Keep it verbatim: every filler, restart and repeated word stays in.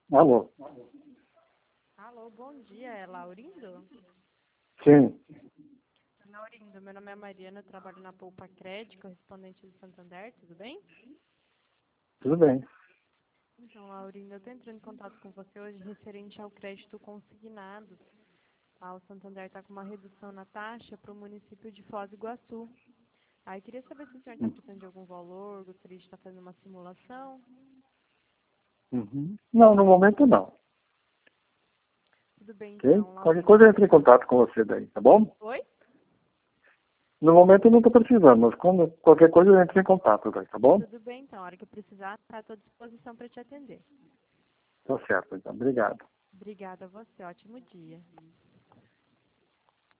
Alô? Alô, bom dia, é Laurindo? Sim. Laurindo, meu nome é Mariana, eu trabalho na Poupa Crédito, correspondente do Santander, tudo bem? Tudo bem. Então, Laurindo, eu estou entrando em contato com você hoje referente ao crédito consignado. Ah, o Santander está com uma redução na taxa para o município de Foz do Iguaçu. Aí, queria saber se o senhor está precisando de algum valor, gostaria de estar fazendo uma simulação. Uhum. Não, no momento não. Tudo bem, Ok? então, Qualquer Laurindo. coisa eu entro em contato com você daí, tá bom? Oi? No momento eu não estou precisando, mas quando, qualquer coisa eu entro em contato daí, tá bom? Tudo bem, então, a hora que eu precisar, está à sua disposição para te atender. Tá certo, então. Obrigado. Obrigada a você, ótimo dia.